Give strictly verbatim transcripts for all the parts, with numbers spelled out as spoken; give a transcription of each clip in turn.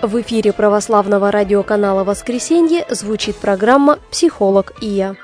В эфире православного радиоканала «Воскресенье» звучит программа «Психолог и я».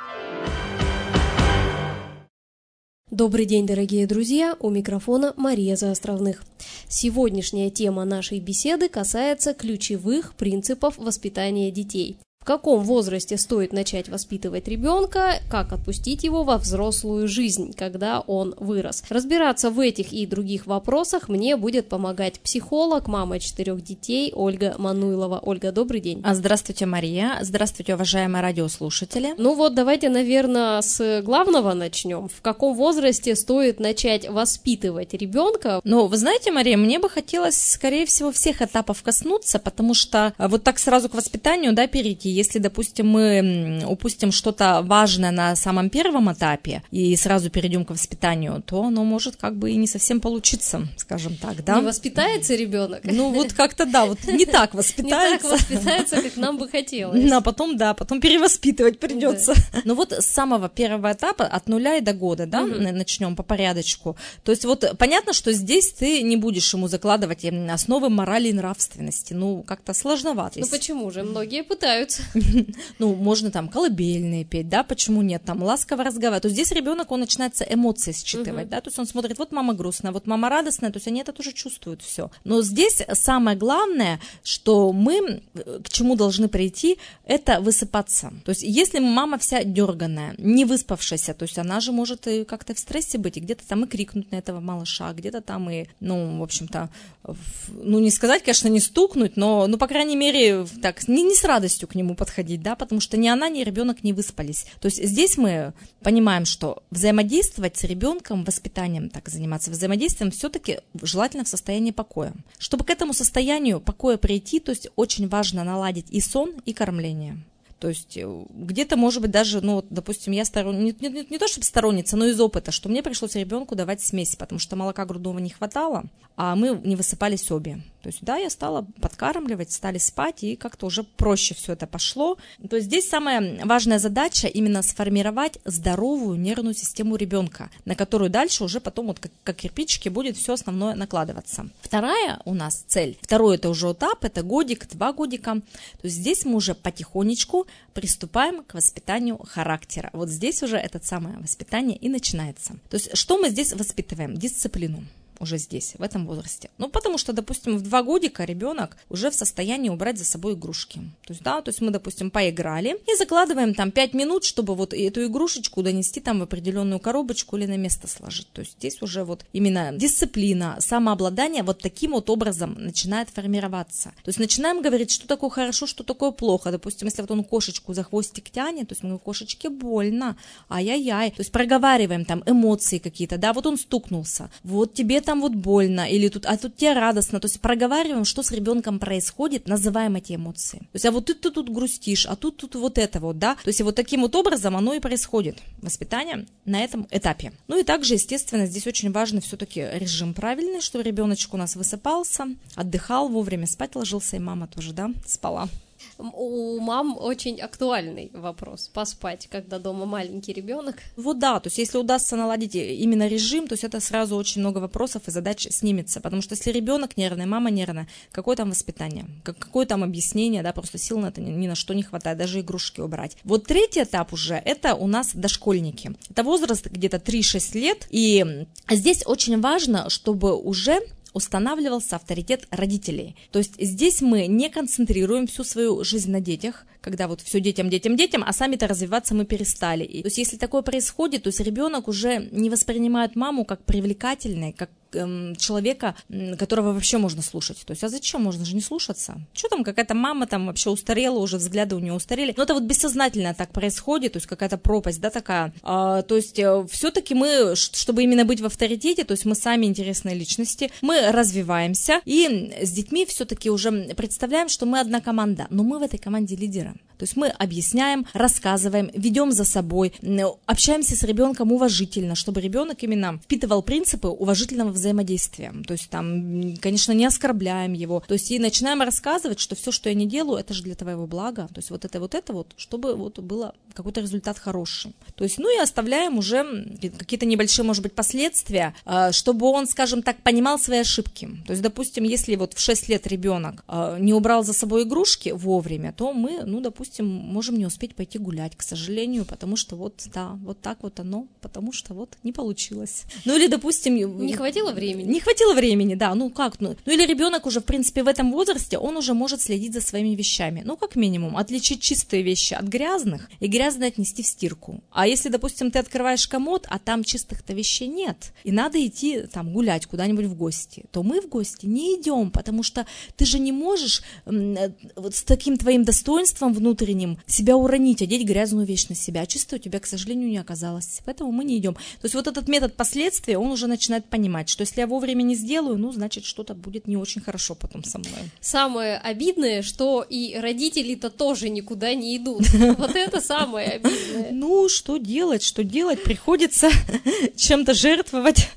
Добрый день, дорогие друзья, у микрофона Мария Заостровных. Сегодняшняя тема нашей беседы касается ключевых принципов воспитания детей. В каком возрасте стоит начать воспитывать ребенка, как отпустить его во взрослую жизнь, когда он вырос. Разбираться в этих и других вопросах мне будет помогать психолог, мама четырех детей Ольга Мануйлова. Ольга, добрый день. Здравствуйте, Мария. Здравствуйте, уважаемые радиослушатели. Ну вот, давайте, наверное, с главного начнем. В каком возрасте стоит начать воспитывать ребенка? Ну, вы знаете, Мария, мне бы хотелось, скорее всего, всех этапов коснуться, потому что вот так сразу к воспитанию, да, перейти. Если, допустим, мы упустим что-то важное на самом первом этапе и сразу перейдем к воспитанию, то оно может как бы и не совсем получиться, скажем так, да? Не воспитается ребенок? Ну, вот как-то, да, вот не так воспитается. Не так воспитается, как нам бы хотелось. А потом, да, потом перевоспитывать придется. Ну вот с самого первого этапа, от нуля и до года, да, начнем по порядочку. То есть вот понятно, что здесь ты не будешь ему закладывать основы морали и нравственности, ну, как-то сложновато. Ну, почему же? Многие пытаются. Ну, можно там колыбельные петь, да, почему нет, там ласково разговаривать. То есть здесь ребенок, он начинается эмоции считывать, uh-huh. да, то есть он смотрит, вот мама грустная, вот мама радостная, то есть они это тоже чувствуют все. Но здесь самое главное, что мы к чему должны прийти, это высыпаться. То есть если мама вся дерганая, не выспавшаяся, то есть она же может и как-то в стрессе быть, и где-то там и крикнуть на этого малыша, где-то там и, ну, в общем-то, ну, не сказать, конечно, не стукнуть, но, ну, по крайней мере, так, не, не с радостью к нему подходить, да, потому что ни она, ни ребенок не выспались. То есть здесь мы понимаем, что взаимодействовать с ребенком, воспитанием, так заниматься взаимодействием, все-таки желательно в состоянии покоя. Чтобы к этому состоянию покоя прийти, то есть очень важно наладить и сон, и кормление. То есть где-то, может быть, даже, ну, допустим, я сторон... не, не, не то чтобы сторонница, но из опыта, что мне пришлось ребенку давать смесь, потому что молока грудного не хватало, а мы не высыпались обе. То есть, да, я стала подкармливать, стали спать, и как-то уже проще все это пошло. То есть здесь самая важная задача именно сформировать здоровую нервную систему ребенка, на которую дальше уже потом вот как, как кирпичики будет все основное накладываться. Вторая у нас цель, второй это уже этап, это годик, два годика. То есть здесь мы уже потихонечку приступаем к воспитанию характера. Вот здесь уже это самое воспитание и начинается. То есть что мы здесь воспитываем? Дисциплину. Уже здесь, в этом возрасте. Ну, потому что, допустим, в два годика ребенок уже в состоянии убрать за собой игрушки. То есть, да, то есть мы, допустим, поиграли и закладываем там пять минут, чтобы вот эту игрушечку донести там в определенную коробочку или на место сложить. То есть здесь уже вот именно дисциплина, самообладание вот таким вот образом начинает формироваться. То есть начинаем говорить, что такое хорошо, что такое плохо. Допустим, если вот он кошечку за хвостик тянет, то есть мы говорим, кошечке больно, ай-яй-яй. То есть проговариваем там эмоции какие-то, да, вот он стукнулся, вот тебе там вот больно, или тут, а тут тебе радостно, то есть проговариваем, что с ребенком происходит, называем эти эмоции. То есть, а вот ты, ты тут грустишь, а тут, тут вот это вот, да, то есть вот таким вот образом оно и происходит, воспитание на этом этапе. Ну и также, естественно, здесь очень важно все-таки режим правильный, чтобы ребеночек у нас высыпался, отдыхал, вовремя спать ложился, и мама тоже, да, спала. У мам очень актуальный вопрос – поспать, когда дома маленький ребенок. Вот да, то есть если удастся наладить именно режим, то есть это сразу очень много вопросов и задач снимется, потому что если ребенок нервный, мама нервная, какое там воспитание, какое там объяснение, да, просто сил на это ни на что не хватает, даже игрушки убрать. Вот третий этап уже – это у нас дошкольники. Это возраст где-то три-шесть лет, и здесь очень важно, чтобы уже устанавливался авторитет родителей. То есть здесь мы не концентрируем всю свою жизнь на детях, когда вот все детям, детям, детям, а сами-то развиваться мы перестали. И, то есть если такое происходит, то есть ребенок уже не воспринимает маму как привлекательной, как эм, человека, которого вообще можно слушать. То есть, а зачем? Можно же не слушаться. Что там, какая-то мама там вообще устарела, уже взгляды у нее устарели. Но это вот бессознательно так происходит, то есть какая-то пропасть, да, такая. А, то есть э, все-таки мы, чтобы именно быть в авторитете, то есть мы сами интересные личности, мы развиваемся, и с детьми все-таки уже представляем, что мы одна команда, но мы в этой команде лидеры. То есть мы объясняем, рассказываем, ведем за собой, общаемся с ребенком уважительно, чтобы ребенок именно впитывал принципы уважительного взаимодействия. То есть там, конечно, не оскорбляем его. То есть и начинаем рассказывать, что все, что я не делаю, это же для твоего блага. То есть вот это вот это вот, чтобы вот было какой-то результат хороший. То есть, ну и оставляем уже какие-то небольшие, может быть, последствия, чтобы он, скажем так, понимал свои ошибки. То есть, допустим, если вот в шесть лет ребенок не убрал за собой игрушки вовремя, то мы, ну, допустим, можем не успеть пойти гулять, к сожалению, потому что вот, да, вот так вот оно, потому что вот не получилось. Ну или, допустим... Не хватило времени. Не хватило времени, да, ну как, ну, ну или ребенок уже, в принципе, в этом возрасте, он уже может следить за своими вещами. Ну, как минимум, отличить чистые вещи от грязных и грязные отнести в стирку. А если, допустим, ты открываешь комод, а там чистых-то вещей нет, и надо идти там гулять куда-нибудь в гости, то мы в гости не идем, потому что ты же не можешь вот с таким твоим достоинством внутренним себя уронить, одеть грязную вещь на себя, а чистая у тебя, к сожалению, не оказалось. Поэтому мы не идем. То есть вот этот метод последствия, он уже начинает понимать, что если я вовремя не сделаю, ну, значит, что-то будет не очень хорошо потом со мной. Самое обидное, что и родители-то тоже никуда не идут. Вот это самое обидное. Ну, что делать, что делать? Приходится чем-то жертвовать.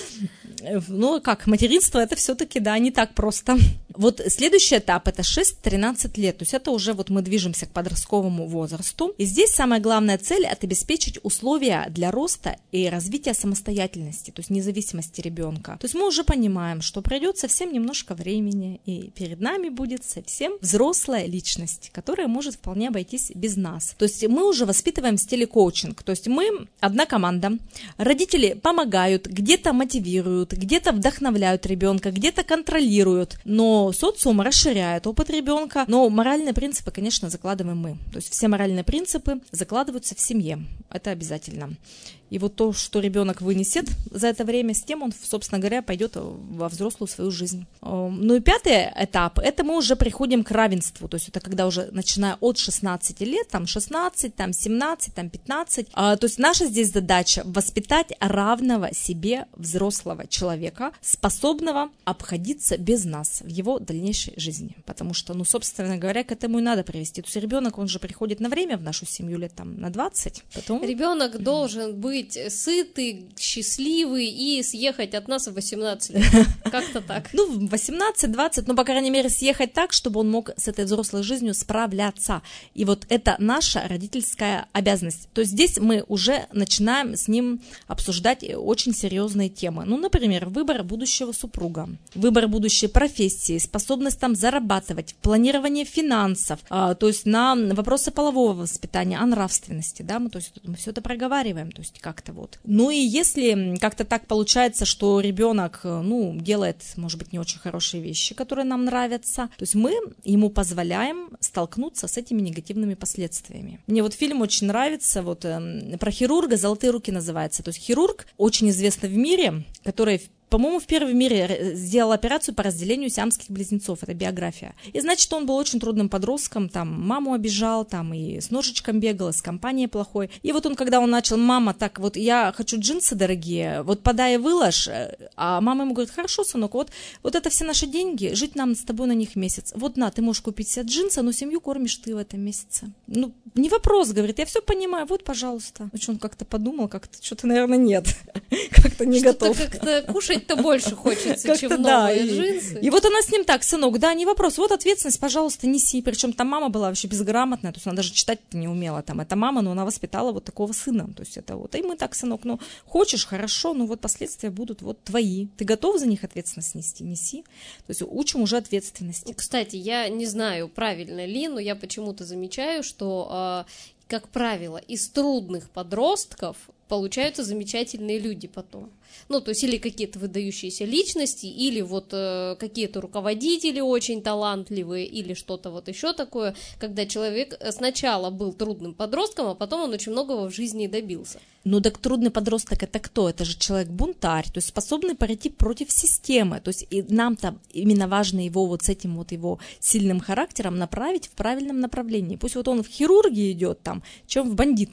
Ну, как, материнство это все-таки, да, не так просто. Вот следующий этап это шесть-тринадцать лет, то есть это уже вот мы движемся к подростковому возрасту. И здесь самая главная цель это обеспечить условия для роста и развития самостоятельности, то есть независимости ребенка. То есть мы уже понимаем, что пройдет совсем немножко времени, и перед нами будет совсем взрослая личность, которая может вполне обойтись без нас. То есть мы уже воспитываем в стиле коучинг, то есть мы одна команда, родители помогают, где-то мотивируют, где-то вдохновляют ребенка, где-то контролируют, но социум расширяет опыт ребенка, но моральные принципы, конечно, закладываем мы. То есть все моральные принципы закладываются в семье, это обязательно. И вот то, что ребенок вынесет за это время, с тем он, собственно говоря, пойдет во взрослую свою жизнь. Ну и пятый этап, это мы уже приходим к равенству, то есть это когда уже начиная от шестнадцати лет, там шестнадцать, там семнадцать, там пятнадцать, то есть наша здесь задача воспитать равного себе взрослого человека, способного обходиться без нас в его дальнейшей жизни, потому что, ну, собственно говоря, к этому и надо привести. То есть ребенок, он же приходит на время в нашу семью лет там на двадцать, потом... Ребенок должен быть сытый, счастливый и съехать от нас в восемнадцать лет. Как-то так. Ну, восемнадцать-двадцать, ну, по крайней мере, съехать так, чтобы он мог с этой взрослой жизнью справляться. И вот это наша родительская обязанность. То есть здесь мы уже начинаем с ним обсуждать очень серьезные темы. Ну, например, выбор будущего супруга, выбор будущей профессии, способность там зарабатывать, планирование финансов, а, то есть на вопросы полового воспитания, о нравственности, да, мы, то есть мы все это проговариваем, то есть как-то вот. Ну и если как-то так получается, что ребенок, ну, делает, может быть, не очень хорошие вещи, которые нам нравятся, то есть мы ему позволяем столкнуться с этими негативными последствиями. Мне вот фильм очень нравится, вот э, про хирурга «Золотые руки» называется, то есть хирург очень известный в мире, который, по-моему, в первом мире сделал операцию по разделению сиамских близнецов, это биография. И значит, он был очень трудным подростком, там маму обижал, там и с ножичком бегал, и с компанией плохой. И вот он, когда он начал, мама, так вот я хочу джинсы дорогие, вот подай и выложь, а мама ему говорит, хорошо, сынок, вот, вот это все наши деньги, жить нам с тобой на них месяц. Вот на, ты можешь купить себе джинсы, но семью кормишь ты в этом месяце. Ну, не вопрос, говорит, я все понимаю, вот, пожалуйста. Значит, он как-то подумал, как-то что-то, наверное, нет, как-то не готов. Что-то как-то кушать то больше хочется, как-то, чем да, новые и, джинсы. И вот она с ним так, сынок, да, не вопрос, вот ответственность, пожалуйста, неси. Причем там мама была вообще безграмотная, то есть она даже читать не умела, там, это мама, но она воспитала вот такого сына, то есть это вот, и мы так, сынок, ну, хочешь, хорошо, ну вот последствия будут вот твои, ты готов за них ответственность нести, неси, то есть учим уже ответственности. Кстати, я не знаю, правильно ли, но я почему-то замечаю, что, как правило, из трудных подростков получаются замечательные люди потом. Ну, то есть или какие-то выдающиеся личности, или вот э, какие-то руководители очень талантливые, или что-то вот еще такое, когда человек сначала был трудным подростком, а потом он очень многого в жизни добился. Ну, так трудный подросток это кто? Это же человек-бунтарь, то есть способный пойти против системы, то есть и нам-то именно важно его вот с этим вот его сильным характером направить в правильном направлении. Пусть вот он в хирургии идет там, чем в бандиты.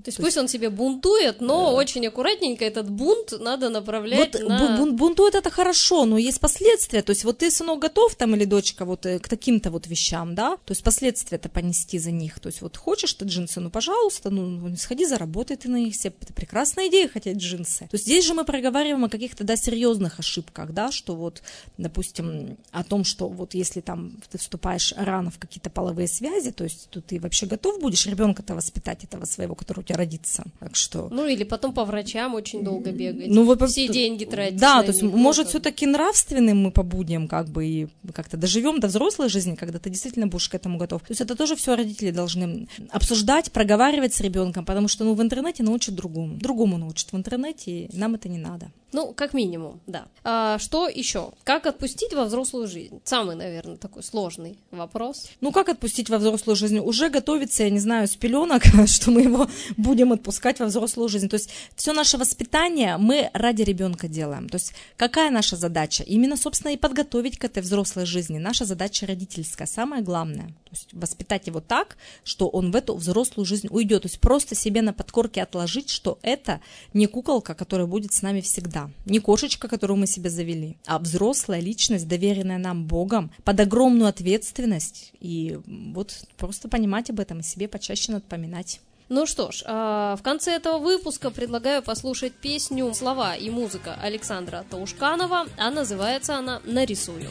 То есть, то пусть есть... он себе бунтует, но э... очень аккуратненько этот бунт надо направлять вот на... Бун- бунтует это хорошо, но есть последствия. То есть вот ты, сынок, готов там или дочка вот к таким-то вот вещам, да? То есть последствия-то понести за них. То есть вот хочешь ты джинсы, ну пожалуйста, ну сходи заработай ты на них себе. Это прекрасная идея хотеть джинсы. То есть здесь же мы проговариваем о каких-то, да, серьезных ошибках, да, что вот, допустим, о том, что вот если там ты вступаешь рано в какие-то половые связи, то есть то ты вообще готов будешь ребенка-то воспитать, этого своего, который у тебя родится. Так что... Ну или потом по врачам очень долго бегать, ну, вы, все деньги тратить. Да, то есть них, может ну, все-таки нравственным мы побудем, как бы, и как-то доживем до взрослой жизни, когда ты действительно будешь к этому готов. То есть это тоже все родители должны обсуждать, проговаривать с ребенком, потому что, ну, в интернете научат другому. Другому научат в интернете, и нам это не надо. Ну, как минимум, да. А что еще? Как отпустить во взрослую жизнь? Самый, наверное, такой сложный вопрос. Ну, как отпустить во взрослую жизнь? Уже готовится, я не знаю, с пеленок, что мы его будем отпускать во взрослую жизнь. То есть все наше воспитание мы ради ребенка делаем. То есть какая наша задача? Именно, собственно, и подготовить к этой взрослой жизни. Наша задача родительская, самое главное. То есть воспитать его так, что он в эту взрослую жизнь уйдет. То есть просто себе на подкорке отложить, что это не куколка, которая будет с нами всегда. Не кошечка, которую мы себе завели, а взрослая личность, доверенная нам Богом, под огромную ответственность. И вот просто понимать об этом и себе почаще напоминать. Ну что ж, в конце этого выпуска предлагаю послушать песню «Слова и музыка» Александра Таушканова, а называется она «Нарисую».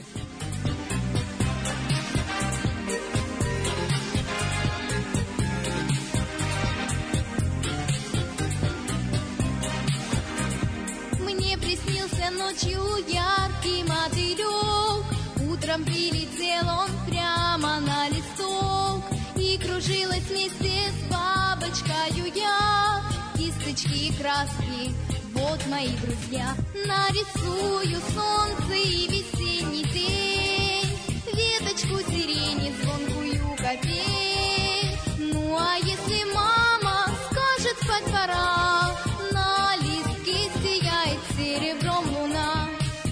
Ночью яркий мотылек, утром прилетел он прямо на листок, и кружилась вместе с бабочкою я, кисточки и краски, вот мои друзья. Нарисую солнце и весенний день, веточку сирени, звонкую копей. Ну а если мама скажет спать пора, на листке сияет серебром луна.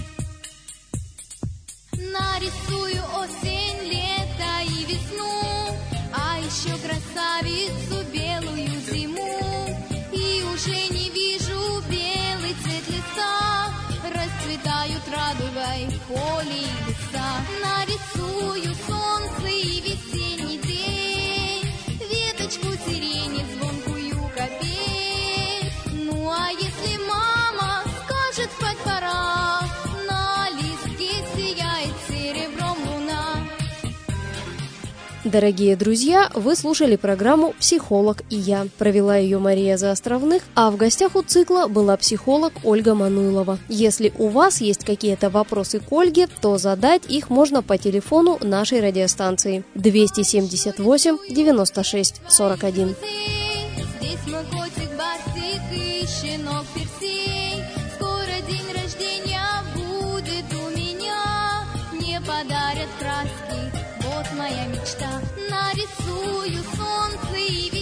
Нарисую осень, лето и весну, а еще красавицу белую зиму. И уже не вижу белый цвет леса, расцветают радугой поле и леса. Нарисую солнце и весенний день, веточку сирени, звонкую копей. Ну а если мама скажет спать пора, на листке сияет серебром луна. Дорогие друзья, вы слушали программу «Психолог и я». Провела ее Мария Заостровных, а в гостях у цикла была психолог Ольга Мануйлова. Если у вас есть какие-то вопросы к Ольге, то задать их можно по телефону нашей радиостанции двести семьдесят восемь девяносто шесть сорок один. Здесь мой котик Барсик и щенок Персей. Скоро день рождения будет у меня. Мне подарят краски, вот моя мечта. Нарисую солнце и